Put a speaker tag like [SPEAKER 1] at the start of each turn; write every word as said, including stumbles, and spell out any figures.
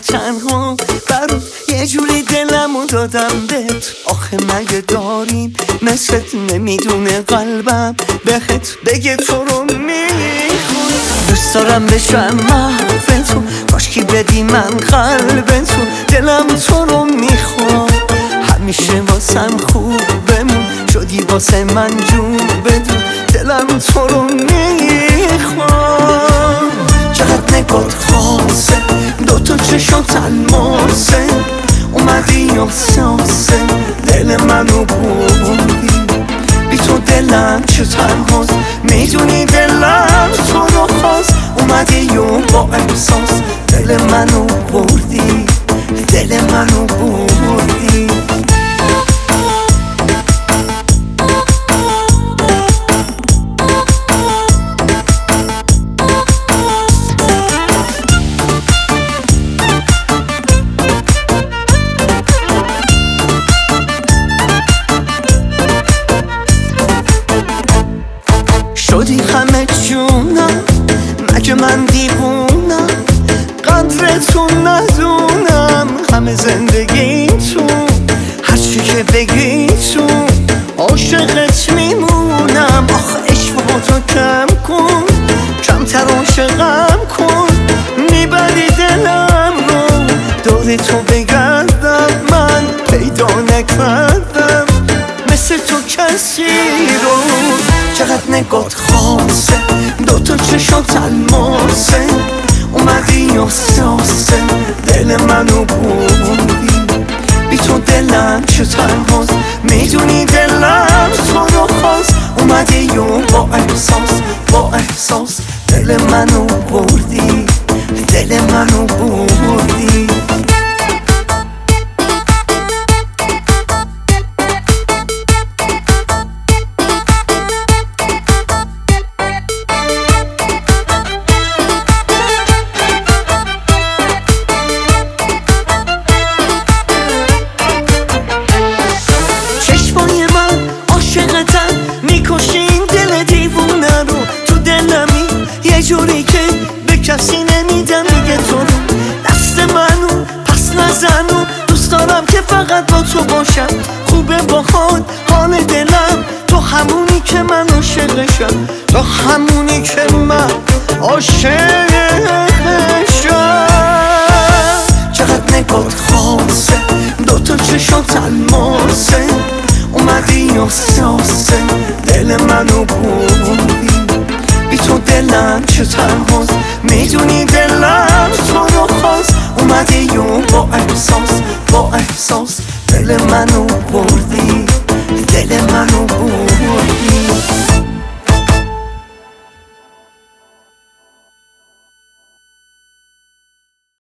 [SPEAKER 1] تنها برات یه جوری دلمو دادم بهت. آخه مگه داریم مثلت نمیدونه قلبم بهت بگه تو رو میخوام. دوست دارم بشم محو تو، کاشکی بدی من قلب تو. دلم تو رو میخوام، همیشه واسم خوب بمون، شدی واسه من جون بدون. دلم تو رو میخوام، چقدر نگات خاصه، دوتا چشات الماسه، اومدی احساسه دل منو بردی. بی تو دلم چه تنهاست، میدونی دلم تو رو خواست. اومدی و با احساس دل منو بردی، دل منو بردی. شدی همه جونم، مگه من دیوونم؟ قدرتون ندونم، همه زندگیتون، هرچی که بگیتون عاشقت میمونم. آخه عشقاتو کم کن، کمتر عاشقم کن، میبری دلم رو. دور تو بگردم من پیدا نکردم مثل تو کسی رو. چقدر نگات خاصه، دوتا چشات الماسه، اومدی احساسه دل منو بردی. بی تو دلم چه تنهاست، میدونی دلم تو رو خواست. اومدی و با احساس، با احساس دل منو بردی، دل منو بردی. میکشین دل دیوونه رو، تو دلمی یه جوری که به کسی نمیدم دیگه. تو رو دست منو پس نزنو، دوست دارم که فقط با تو باشم. خوبه با خود حال دلم، تو همونی که من عاشقشم، تو همونی که من عاشقشم. چقدر نگات خاصه، دوتا چشات الماسه، اومدی احساسه دل منو بردی. بی تو دلم چه تنهاست، میدونی دلم تو رو خواست. اومدی و با احساس، با احساس دل منو